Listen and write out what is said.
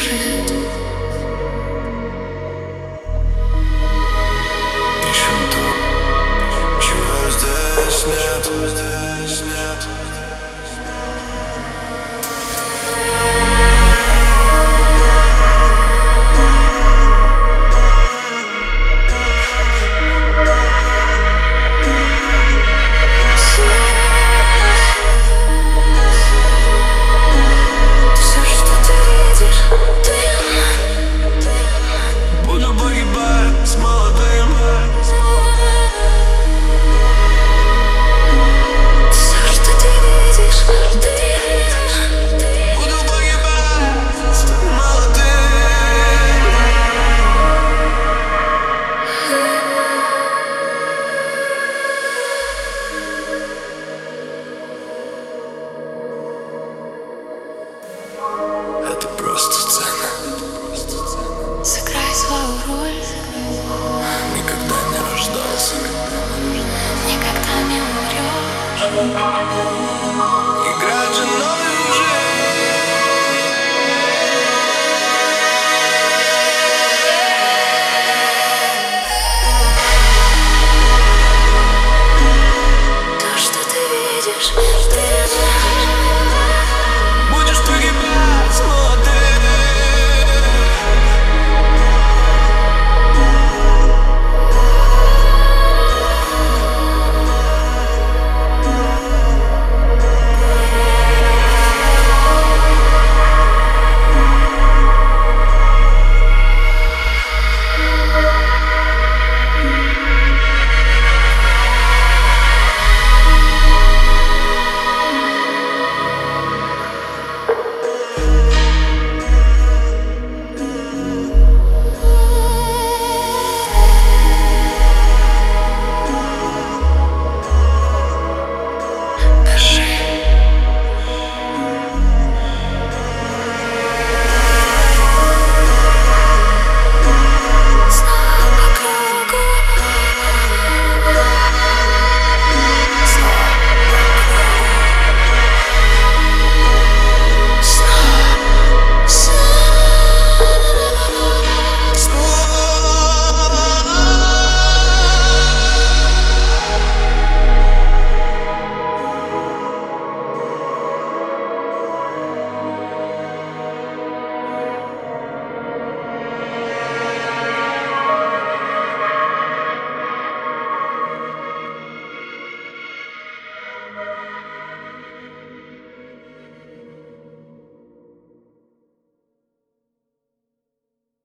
кружит. Ищем то, чего здесь нет. Все, что ты видишь, ты Буду погибать с молодым. все, что ты видишь, ты Буду погибать с молодым. Это просто сцена. сыграй свою роль. Никогда не рождался. Никогда не умрешь.